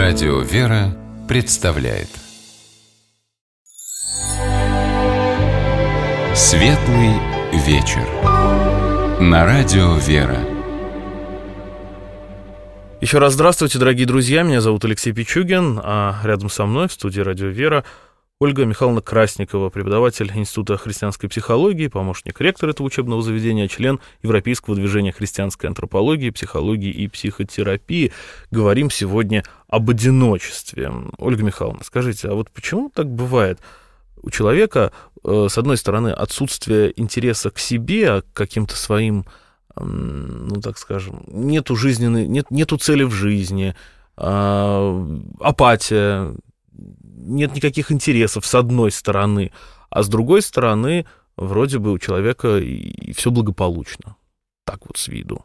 Радио «Вера» представляет Светлый вечер на Радио «Вера». Еще раз здравствуйте, дорогие друзья. Меня зовут Алексей Пичугин, а рядом со мной в студии «Радио «Вера» Ольга Михайловна Красникова, преподаватель Института христианской психологии, помощник ректора этого учебного заведения, член Европейского движения христианской антропологии, психологии и психотерапии. Говорим сегодня об одиночестве. Ольга Михайловна, скажите, а вот почему так бывает? У человека, с одной стороны, отсутствие интереса к себе, а к каким-то своим, ну, так скажем, нету цели в жизни, апатия, нет никаких интересов, с одной стороны, а с другой стороны, вроде бы у человека и все благополучно. Так вот с виду.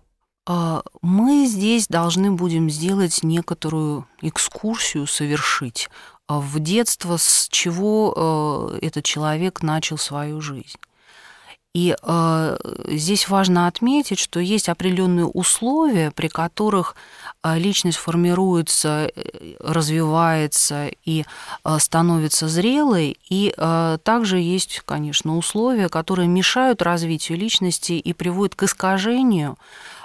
Мы здесь должны будем сделать некоторую экскурсию, совершить в детство, с чего этот человек начал свою жизнь. И здесь важно отметить, что есть определенные условия, при которых личность формируется, развивается и становится зрелой, и также есть, конечно, условия, которые мешают развитию личности и приводят к искажению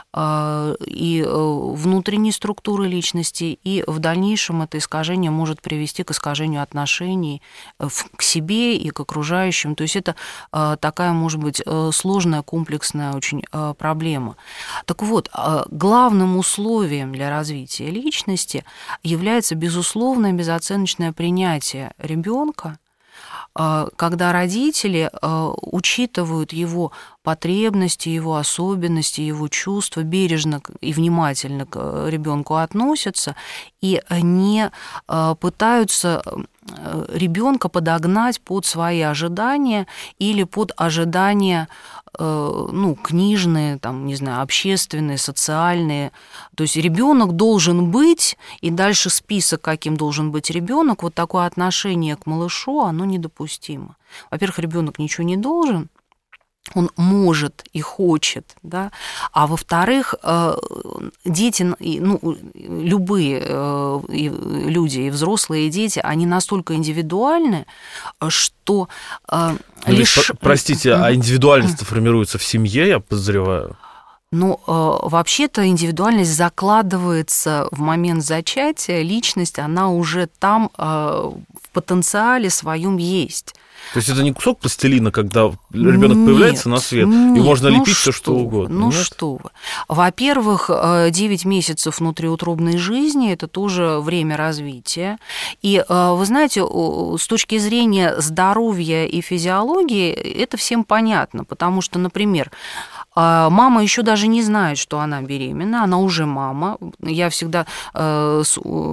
и внутренней структуры личности, и в дальнейшем это искажение может привести к искажению отношений к себе и к окружающим. То есть это такая, может быть, сложная, комплексная очень проблема. Так вот, главным условием для развития личности является безусловное безоценочное принятие ребенка, когда родители учитывают его потребности, его особенности, его чувства, бережно и внимательно к ребенку относятся и не пытаются ребенка подогнать под свои ожидания или под ожидания, книжные, там, не знаю, общественные, социальные. То есть ребенок должен быть, и дальше список, каким должен быть ребенок, вот такое отношение к малышу, оно недопустимо. Во-первых, ребенок ничего не должен, он может и хочет, да, а во-вторых, дети, любые люди, и взрослые, и дети, они настолько индивидуальны, что Простите, а индивидуальность формируется в семье, я подозреваю? Вообще-то индивидуальность закладывается в момент зачатия, личность, она уже там в потенциале своем есть. То есть это не кусок пластилина, когда ребенок появляется на свет, и можно лепить все, что угодно? Что вы. Во-первых, 9 месяцев внутриутробной жизни – это тоже время развития. И, вы знаете, с точки зрения здоровья и физиологии это всем понятно, потому что, например, мама еще даже не знает, что она беременна, она уже мама. Я всегда с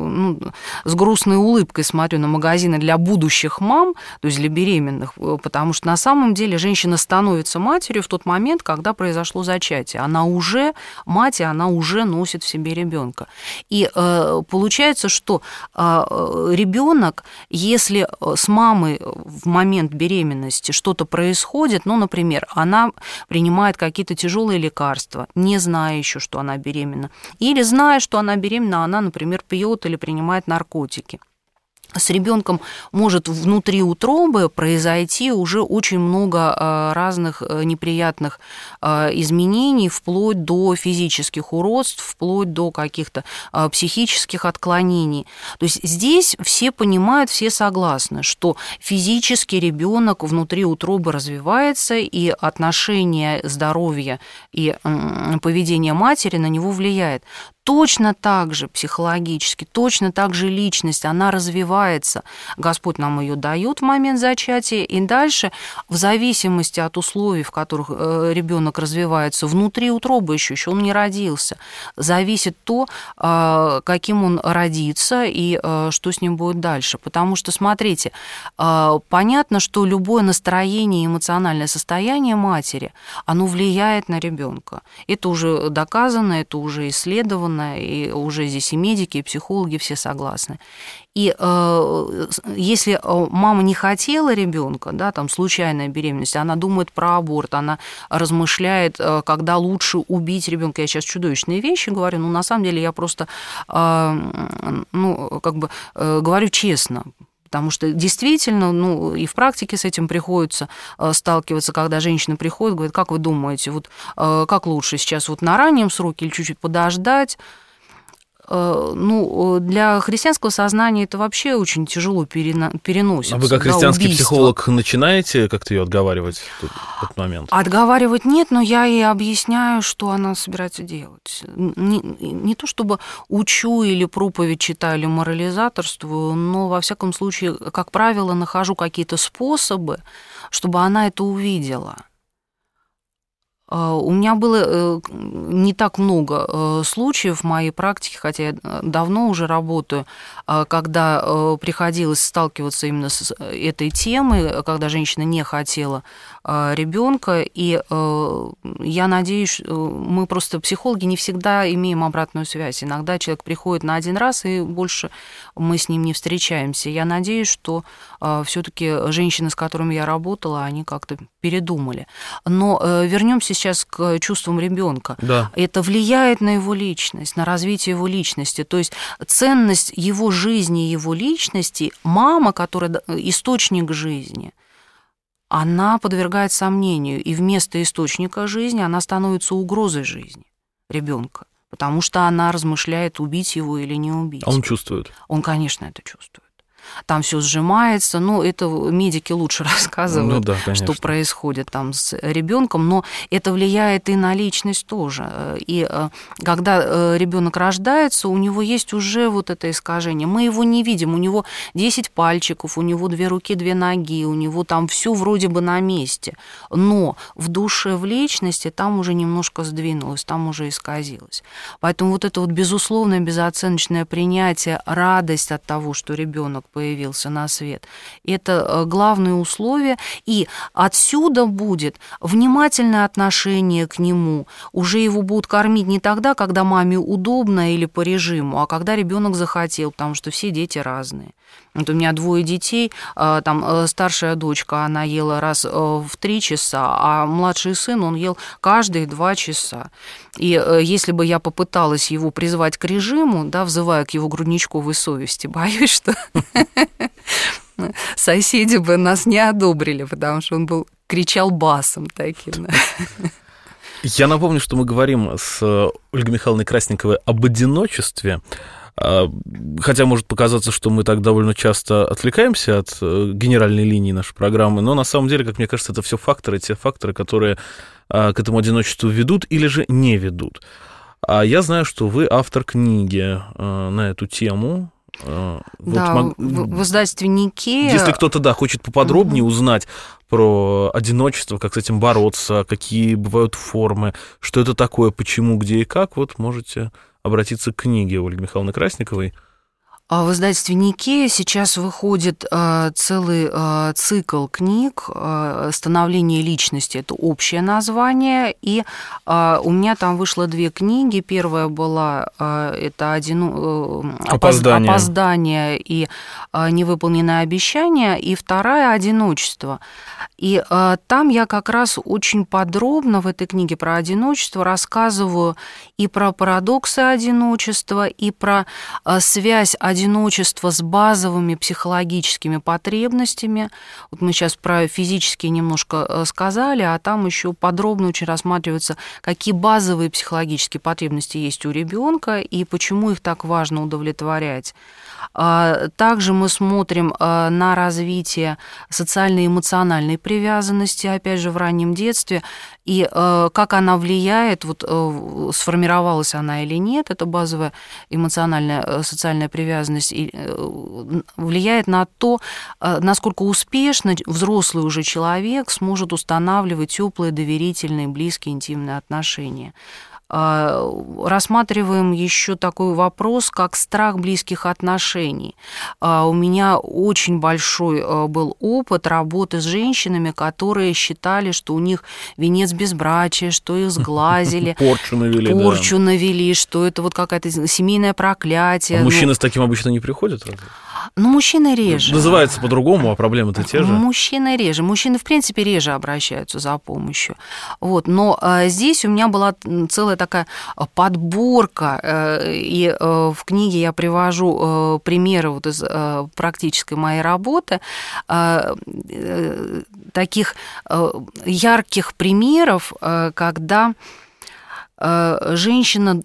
грустной улыбкой смотрю на магазины для будущих мам, то есть для беременных, потому что на самом деле женщина становится матерью в тот момент, когда произошло зачатие. Она уже мать, и она уже носит в себе ребенка. И получается, что ребенок, если с мамой в момент беременности что-то происходит, например, она принимает какие-то тяжелые лекарства, не зная еще, что она беременна, или зная, что она беременна, она, например, пьет или принимает наркотики. С ребенком может внутри утробы произойти уже очень много разных неприятных изменений, вплоть до физических уродств, вплоть до каких-то психических отклонений. То есть здесь все понимают, все согласны, что физически ребенок внутри утробы развивается, и отношение здоровья и поведение матери на него влияет. Точно так же психологически, точно так же личность, она развивается. Господь нам ее дает в момент зачатия, и дальше, в зависимости от условий, в которых ребенок развивается внутри утробы, еще он не родился, зависит то, каким он родится и что с ним будет дальше. Потому что, смотрите, понятно, что любое настроение и эмоциональное состояние матери, оно влияет на ребенка. Это уже доказано, это уже исследовано. доказано, и уже здесь и медики, и психологи все согласны. И если мама не хотела ребенка, да, там случайная беременность, она думает про аборт, она размышляет, когда лучше убить ребенка. Я сейчас чудовищные вещи говорю, но на самом деле я просто, говорю честно. Потому что действительно, и в практике с этим приходится сталкиваться, когда женщина приходит, говорит, как вы думаете, вот как лучше сейчас, вот на раннем сроке или чуть-чуть подождать? Для христианского сознания это вообще очень тяжело переносится. А вы как христианский психолог начинаете как-то ее отговаривать в этот момент? Отговаривать нет, но я ей объясняю, что она собирается делать. Не то чтобы учу или проповедь читаю, или морализаторствую, но, во всяком случае, как правило, нахожу какие-то способы, чтобы она это увидела. У меня было не так много случаев в моей практике, хотя я давно уже работаю, когда приходилось сталкиваться именно с этой темой, когда женщина не хотела ребенка, и я надеюсь, мы просто, психологи, не всегда имеем обратную связь. Иногда человек приходит на один раз, и больше мы с ним не встречаемся. Я надеюсь, что все-таки женщины, с которыми я работала, они как-то передумали. Но вернемся сейчас к чувствам ребенка. Да. Это влияет на его личность, на развитие его личности. То есть ценность его жизни, его личности, мама, которая источник жизни, она подвергает сомнению, и вместо источника жизни она становится угрозой жизни ребенка, потому что она размышляет, убить его или не убить. А он чувствует? Он, конечно, это чувствует. Там все сжимается, это медики лучше рассказывают, что происходит там с ребенком, но это влияет и на личность тоже. И когда ребенок рождается, у него есть уже вот это искажение. Мы его не видим, у него 10 пальчиков, у него 2 руки, 2 ноги, у него там все вроде бы на месте, но в душе, в личности там уже немножко сдвинулось, там уже исказилось. Поэтому вот это вот безусловное, безоценочное принятие, радость от того, что ребенок появился на свет. Это главные условия, и отсюда будет внимательное отношение к нему. Уже его будут кормить не тогда, когда маме удобно или по режиму, а когда ребенок захотел, потому что все дети разные. Вот у меня 2 детей, там старшая дочка, она ела раз в 3 часа, а младший сын, он ел каждые 2 часа. И если бы я попыталась его призвать к режиму, да, взывая к его грудничковой совести, боюсь, что соседи бы нас не одобрили, потому что он кричал басом таким. Я напомню, что мы говорим с Ольгой Михайловной Красниковой об одиночестве. Хотя может показаться, что мы так довольно часто отвлекаемся от генеральной линии нашей программы, но на самом деле, как мне кажется, это все факторы, те факторы, которые к этому одиночеству ведут или же не ведут. А я знаю, что вы автор книги на эту тему. Да, в издательстве «Никея». Если кто-то, хочет поподробнее узнать про одиночество, как с этим бороться, какие бывают формы, что это такое, почему, где и как, вот можете обратиться к книге Ольги Михайловны Красниковой. В издательстве «Никея» сейчас выходит целый цикл книг «Становление личности». Это общее название. И у меня там вышло 2 книги. Первая была это «Опоздание» и «Невыполненное обещание». И вторая «Одиночество». И там я как раз очень подробно в этой книге про одиночество рассказываю и про парадоксы одиночества, и про связь одиночества с базовыми психологическими потребностями. Вот мы сейчас про физические немножко сказали, а там еще подробно очень рассматриваются, какие базовые психологические потребности есть у ребенка и почему их так важно удовлетворять. Также мы смотрим на развитие социально-эмоциональной привязанности, опять же, в раннем детстве, и как она влияет, сформировалась она или нет, это базовая эмоциональная социальная привязанность, и влияет на то, насколько успешно взрослый уже человек сможет устанавливать теплые, доверительные, близкие, интимные отношения. рассматриваем еще такой вопрос, как страх близких отношений. У меня очень большой был опыт работы с женщинами, которые считали, что у них венец безбрачия, что их сглазили. Порчу навели, что это вот какая-то семейное проклятие. Мужчины с таким обычно не приходят? Ну, мужчины реже. Называется по-другому, а проблемы-то те же. Мужчины реже. Мужчины, в принципе, реже обращаются за помощью. Вот. Но здесь у меня была целая такая подборка, и в книге я привожу примеры вот из практической моей работы, таких ярких примеров, когда женщина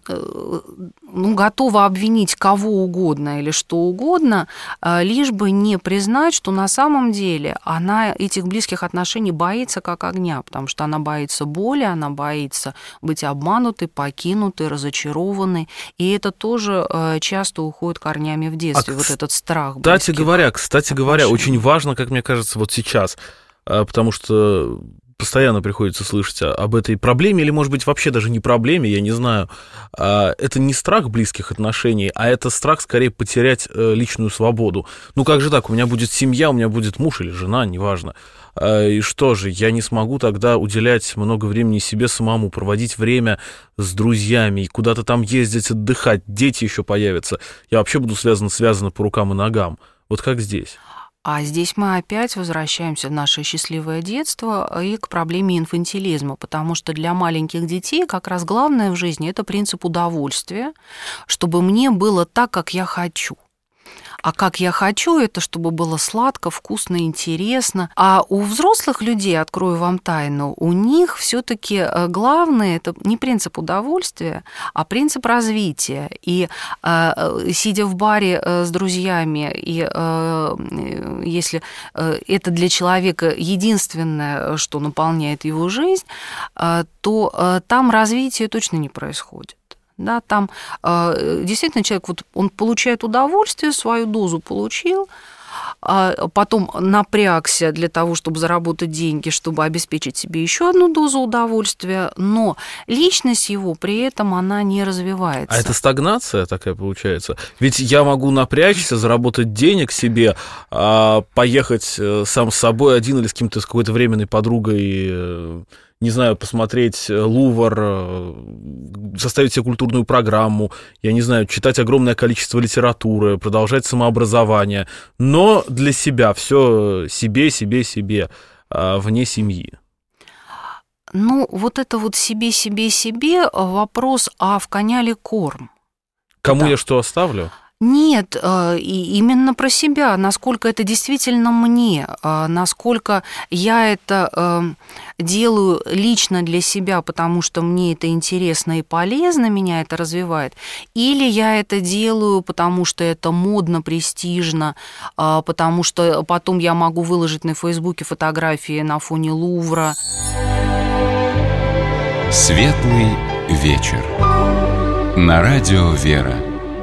готова обвинить кого угодно или что угодно, лишь бы не признать, что на самом деле она этих близких отношений боится как огня, потому что она боится боли, она боится быть обманутой, покинутой, разочарованной, и это тоже часто уходит корнями в детстве, вот этот страх. Кстати говоря, очень важно, как мне кажется, вот сейчас, потому что постоянно приходится слышать об этой проблеме, или, может быть, вообще даже не проблеме, я не знаю. Это не страх близких отношений, а это страх, скорее, потерять личную свободу. Ну, как же так? У меня будет семья, у меня будет муж или жена, неважно. И что же, я не смогу тогда уделять много времени себе самому, проводить время с друзьями, куда-то там ездить, отдыхать, дети еще появятся. Я вообще буду связан по рукам и ногам. Вот как здесь? А здесь мы опять возвращаемся в наше счастливое детство и к проблеме инфантилизма, потому что для маленьких детей как раз главное в жизни – это принцип удовольствия, чтобы мне было так, как я хочу. А как я хочу, это чтобы было сладко, вкусно, интересно. А у взрослых людей, открою вам тайну, у них все-таки главное это не принцип удовольствия, а принцип развития. И сидя в баре с друзьями, и если это для человека единственное, что наполняет его жизнь, то там развитие точно не происходит. Да, там действительно человек, вот, он получает удовольствие, свою дозу получил, потом напрягся для того, чтобы заработать деньги, чтобы обеспечить себе еще одну дозу удовольствия, но личность его при этом, она не развивается. А это стагнация такая получается? Ведь я могу напрячься, заработать денег себе, поехать сам с собой один или с какой-то временной подругой, не знаю, посмотреть Лувр, составить себе культурную программу, я не знаю, читать огромное количество литературы, продолжать самообразование, но для себя, все себе, вне семьи. Ну, вот это вот себе, вопрос, а в коня ли корм? Кому я что оставлю? Нет, и именно про себя, насколько это действительно мне, насколько я это делаю лично для себя, потому что мне это интересно и полезно, меня это развивает, или я это делаю, потому что это модно, престижно, потому что потом я могу выложить на Фейсбуке фотографии на фоне Лувра. Светлый вечер. На радио «Вера».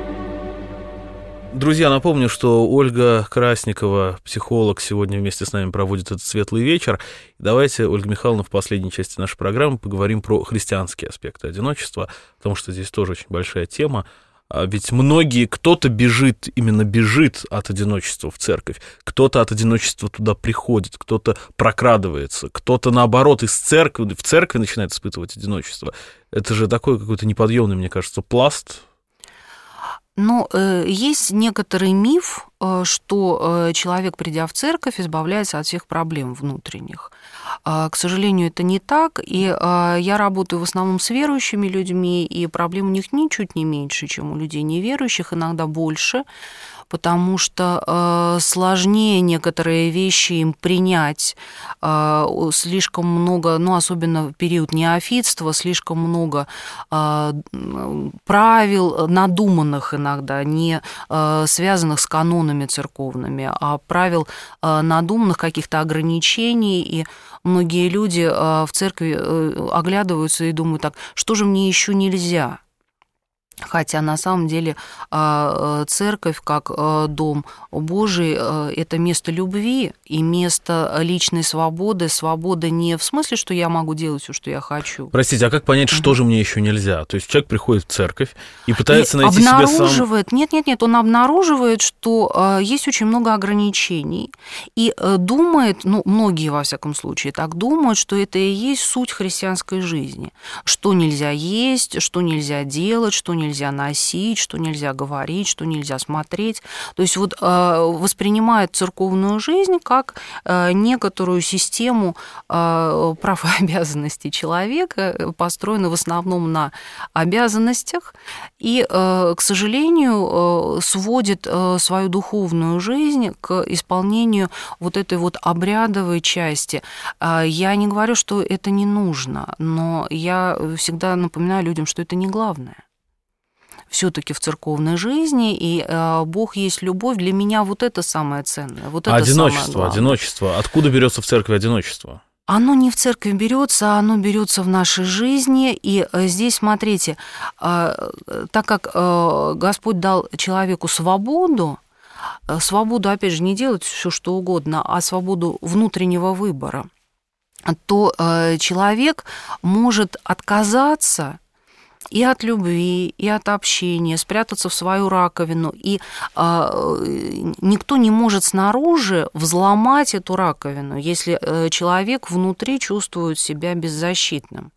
Друзья, напомню, что Ольга Красникова, психолог, сегодня вместе с нами проводит этот светлый вечер. Давайте, Ольга Михайловна, в последней части нашей программы поговорим про христианские аспекты одиночества, потому что здесь тоже очень большая тема. Ведь кто-то бежит от одиночества в церковь, кто-то от одиночества туда приходит, кто-то прокрадывается, кто-то, наоборот, в церкви начинает испытывать одиночество. Это же такой какой-то неподъемный, мне кажется, пласт. Но есть некоторый миф, что человек, придя в церковь, избавляется от всех проблем внутренних. К сожалению, это не так, и я работаю в основном с верующими людьми, и проблем у них ничуть не меньше, чем у людей неверующих, иногда больше, потому что сложнее некоторые вещи им принять, слишком много, особенно в период неофитства, слишком много правил, надуманных иногда, не связанных с канонами церковными, а правил надуманных, каких-то ограничений, и многие люди в церкви оглядываются и думают так, что же мне еще нельзя? Хотя на самом деле церковь, как дом Божий, это место любви и место личной свободы. Свобода не в смысле, что я могу делать все, что я хочу. Простите, а как понять, что же мне еще нельзя? То есть человек приходит в церковь и пытается найти себе сам... Нет, он обнаруживает, что есть очень много ограничений и думает, многие, во всяком случае, так думают, что это и есть суть христианской жизни. Что нельзя есть, что нельзя делать, что нельзя носить, что нельзя говорить, что нельзя смотреть. То есть воспринимает церковную жизнь как некоторую систему прав и обязанностей человека, построенную в основном на обязанностях, и, к сожалению, сводит свою духовную жизнь к исполнению вот этой вот обрядовой части. Я не говорю, что это не нужно, но я всегда напоминаю людям, что это не главное. Все-таки в церковной жизни, и Бог есть любовь. Для меня вот это самое ценное. Вот это одиночество. Откуда берется в церкви одиночество? Оно не в церкви берется, оно берется в нашей жизни. И здесь, смотрите, так как Господь дал человеку свободу, опять же, не делать все, что угодно, а свободу внутреннего выбора, то человек может отказаться и от любви, и от общения, спрятаться в свою раковину. И никто не может снаружи взломать эту раковину, если человек внутри чувствует себя беззащитным,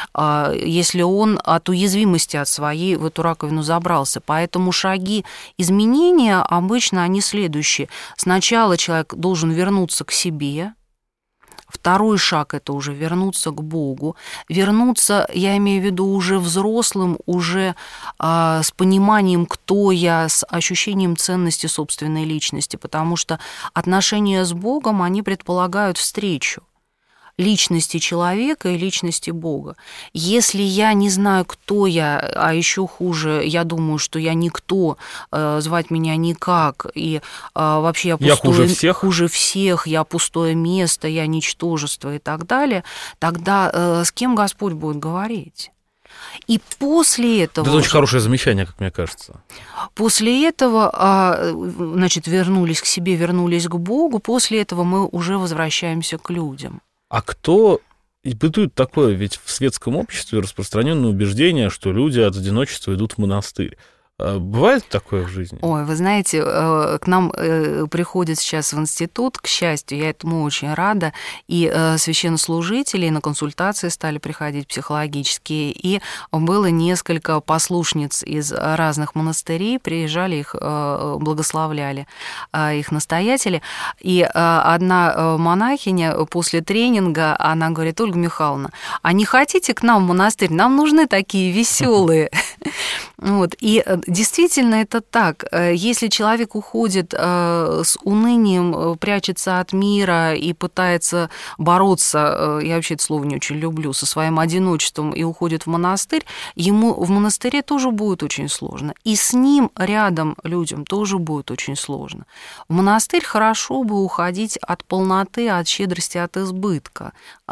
если он от уязвимости от своей в эту раковину забрался. Поэтому шаги изменения обычно они следующие. Сначала человек должен вернуться к себе. Второй шаг – это уже вернуться к Богу. Вернуться, я имею в виду, уже взрослым, уже с пониманием, кто я, с ощущением ценности собственной личности, потому что отношения с Богом, они предполагают встречу личности человека и личности Бога. Если я не знаю, кто я, а еще хуже, я думаю, что я никто, звать меня никак, и вообще я хуже всех, я пустое место, я ничтожество и так далее, тогда с кем Господь будет говорить? И после этого... Это очень хорошее замечание, как мне кажется. После этого, значит, вернулись к себе, вернулись к Богу, после этого мы уже возвращаемся к людям. А кто бытует такое? Ведь в светском обществе распространенное убеждение, что люди от одиночества идут в монастырь. Бывает такое в жизни? Ой, вы знаете, к нам приходят сейчас в институт, к счастью, я этому очень рада, и священнослужители на консультации стали приходить психологические, и было несколько послушниц из разных монастырей, приезжали, их благословляли, их настоятели, и одна монахиня после тренинга, она говорит: Ольга Михайловна, а не хотите к нам в монастырь? Нам нужны такие веселые. Вот. И действительно это так. Если человек уходит с унынием, прячется от мира и пытается бороться, я вообще это слово не очень люблю, со своим одиночеством и уходит в монастырь, ему в монастыре тоже будет очень сложно. И с ним рядом людям тоже будет очень сложно. В монастырь хорошо бы уходить от полноты, от щедрости, от избытка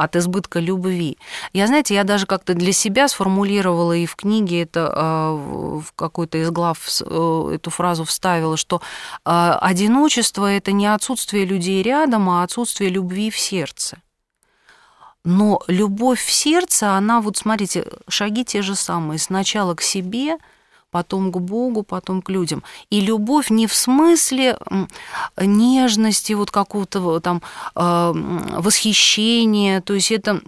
любви. Знаете, я даже как-то для себя сформулировала и в книге это в какой-то из глав эту фразу вставила, что одиночество – это не отсутствие людей рядом, а отсутствие любви в сердце. Но любовь в сердце, она, вот смотрите, шаги те же самые. Сначала к себе, потом к Богу, потом к людям. И любовь не в смысле нежности, вот какого-то там восхищения, то есть это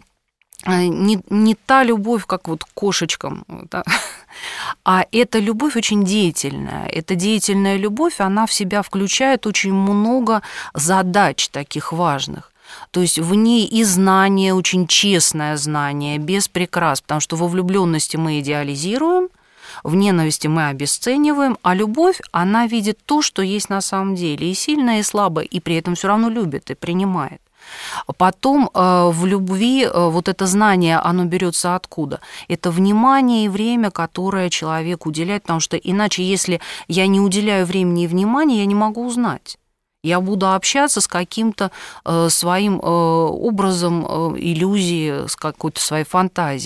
не та любовь, как вот к кошечкам, да? А эта любовь очень деятельная. Эта деятельная любовь, она в себя включает очень много задач таких важных. То есть в ней и знание, очень честное знание, без прикрас, потому что во влюбленности мы идеализируем, в ненависти мы обесцениваем, а любовь, она видит то, что есть на самом деле, и сильное, и слабое, и при этом все равно любит и принимает. Потом в любви вот это знание, оно берется откуда? Это внимание и время, которое человек уделяет, потому что иначе, если я не уделяю времени и внимания, я не могу узнать. Я буду общаться с каким-то своим образом иллюзии, с какой-то своей фантазией.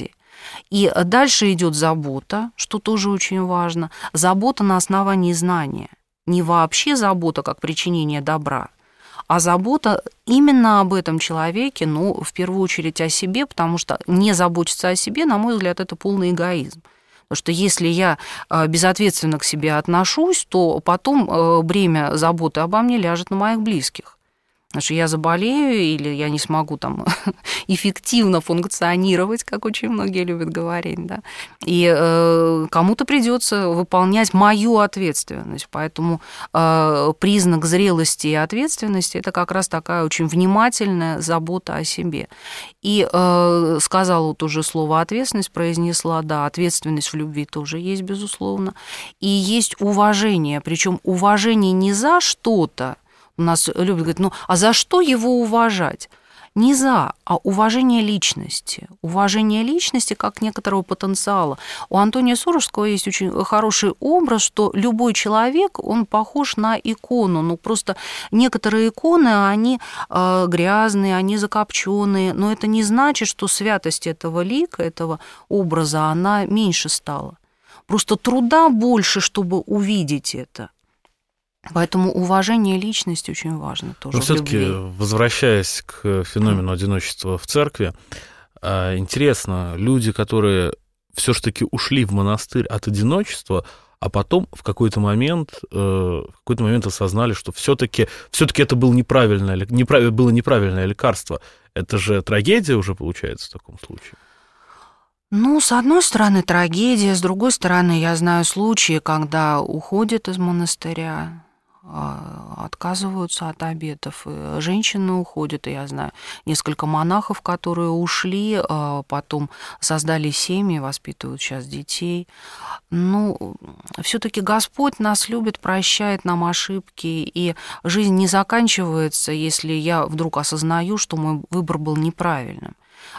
И дальше идет забота, что тоже очень важно. Забота на основании знания. Не вообще забота как причинение добра, а забота именно об этом человеке, ну, в первую очередь о себе, потому что не заботиться о себе, на мой взгляд, это полный эгоизм. Потому что если я безответственно к себе отношусь, то потом бремя заботы обо мне ляжет на моих близких. Потому что я заболею или я не смогу там эффективно функционировать, как очень многие любят говорить, да, и кому-то придется выполнять мою ответственность. Поэтому признак зрелости и ответственности – это как раз такая очень внимательная забота о себе. И сказала вот уже слово «ответственность», произнесла, да, ответственность в любви тоже есть, безусловно, и есть уважение, причем уважение не за что-то. У нас любят говорить, ну, а за что его уважать? Не за, а уважение личности. Уважение личности как некоторого потенциала. У Антония Сурожского есть очень хороший образ, что любой человек, он похож на икону. Ну, просто некоторые иконы, они грязные, они закопченные, но это не значит, что святость этого лика, этого образа, она меньше стала. Просто труда больше, чтобы увидеть это. Поэтому уважение личности очень важно тоже. Но все-таки, возвращаясь к феномену одиночества в церкви, интересно, люди, которые все-таки ушли в монастырь от одиночества, а потом в какой-то момент осознали, что все-таки это было неправильное лекарство. Это же трагедия уже получается в таком случае. Ну, с одной стороны, трагедия, с другой стороны, я знаю случаи, когда уходят из монастыря, отказываются от обетов. Женщины уходят, и я знаю несколько монахов, которые ушли, потом создали семьи, воспитывают сейчас детей. Ну, все-таки Господь нас любит, прощает нам ошибки, и жизнь не заканчивается, если я вдруг осознаю, что мой выбор был неправильным.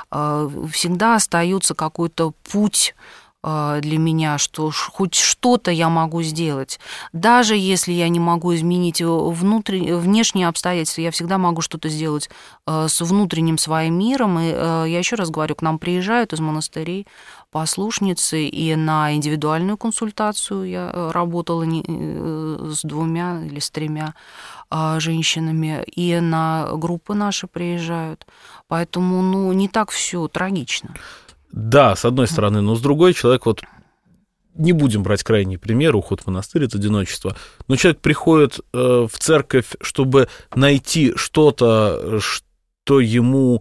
Всегда остается какой-то путь для меня, что хоть что-то я могу сделать. Даже если я не могу изменить внешние обстоятельства, я всегда могу что-то сделать с внутренним своим миром. И я еще раз говорю, к нам приезжают из монастырей послушницы, и на индивидуальную консультацию я работала с 2 или с 3 женщинами, и на группы наши приезжают. Поэтому, ну, не так все трагично. Да, с одной стороны, но с другой человек, вот не будем брать крайний пример, уход в монастырь, это одиночество, но человек приходит в церковь, чтобы найти что-то, что ему,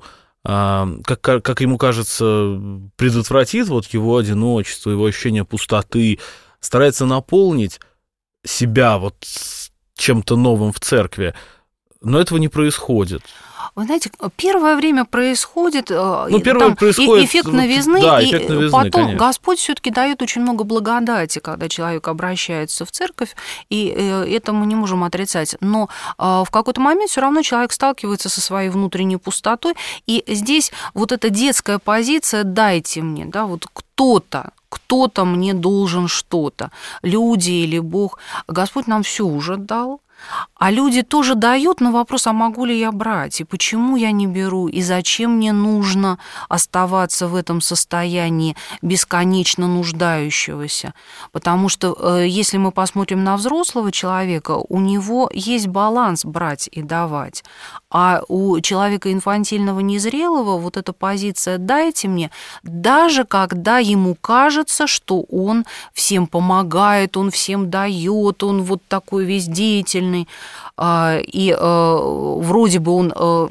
как ему кажется, предотвратит вот его одиночество, его ощущение пустоты, старается наполнить себя вот чем-то новым в церкви, но этого не происходит. Вы знаете, первое время происходит, происходит эффект новизны, да, и эффект новизны, потом конечно. Господь все-таки дает очень много благодати, когда человек обращается в церковь, и это мы не можем отрицать. Но в какой-то момент все равно человек сталкивается со своей внутренней пустотой, и здесь вот эта детская позиция «дайте мне», да, вот кто-то мне должен что-то, люди или Бог. Господь нам все уже дал. А люди тоже дают, но вопрос, а могу ли я брать, и почему я не беру, и зачем мне нужно оставаться в этом состоянии бесконечно нуждающегося. Потому что если мы посмотрим на взрослого человека, у него есть баланс брать и давать. А у человека инфантильного, незрелого вот эта позиция «дайте мне», даже когда ему кажется, что он всем помогает, он всем дает, он вот такой весь деятельный, и вроде бы он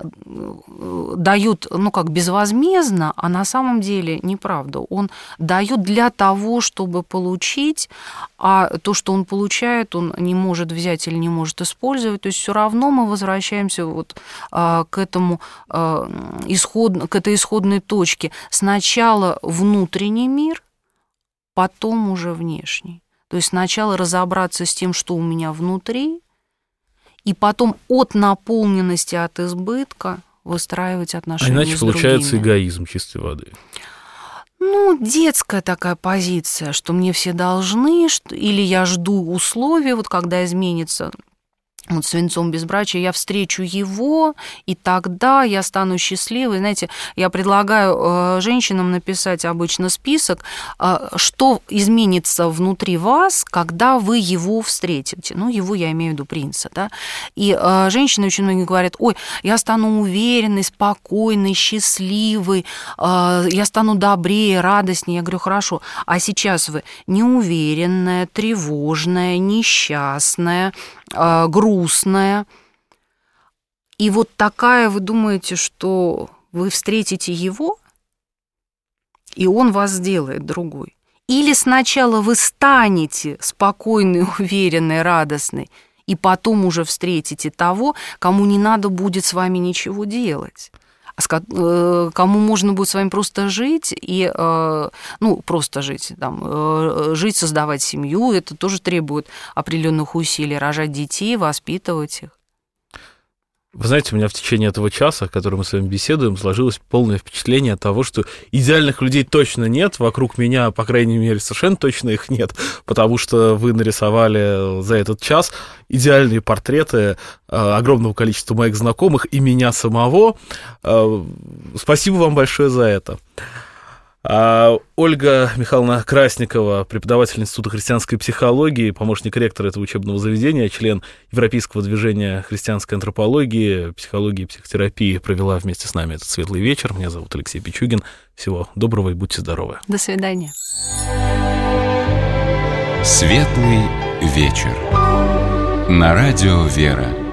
дает, ну, как безвозмездно, а на самом деле неправда. Он дает для того, чтобы получить, а то, что он получает, он не может взять или не может использовать. То есть все равно мы возвращаемся вот к этой исходной точке. Сначала внутренний мир, потом уже внешний. То есть сначала разобраться с тем, что у меня внутри, и потом от наполненности, от избытка выстраивать отношения с другими. А иначе получается эгоизм чистой воды. Ну, детская такая позиция, что мне все должны, или я жду условия, вот когда изменится вот с венцом безбрачия, я встречу его, и тогда я стану счастливой. Знаете, я предлагаю женщинам написать обычно список, что изменится внутри вас, когда вы его встретите. Ну, его я имею в виду принца, да. И женщины очень многие говорят: ой, я стану уверенной, спокойной, счастливой, я стану добрее, радостнее. Я говорю: хорошо, а сейчас вы неуверенная, тревожная, несчастная, грустная. И вот такая, вы думаете, что вы встретите его, и он вас сделает другой? Или сначала вы станете спокойной, уверенной, радостной, и потом уже встретите того, кому не надо будет с вами ничего делать, кому можно будет с вами просто жить, и, ну, просто жить, там, жить, создавать семью, это тоже требует определенных усилий, рожать детей, воспитывать их. Вы знаете, у меня в течение этого часа, который мы с вами беседуем, сложилось полное впечатление от того, что идеальных людей точно нет, вокруг меня, по крайней мере, совершенно точно их нет, потому что вы нарисовали за этот час идеальные портреты огромного количества моих знакомых и меня самого. Спасибо вам большое за это. Ольга Михайловна Красникова, преподаватель Института христианской психологии, помощник ректора этого учебного заведения, член Европейского движения христианской антропологии, психологии и психотерапии, провела вместе с нами этот светлый вечер. Меня зовут Алексей Пичугин. Всего доброго и будьте здоровы. До свидания. Светлый вечер. На радио «Вера».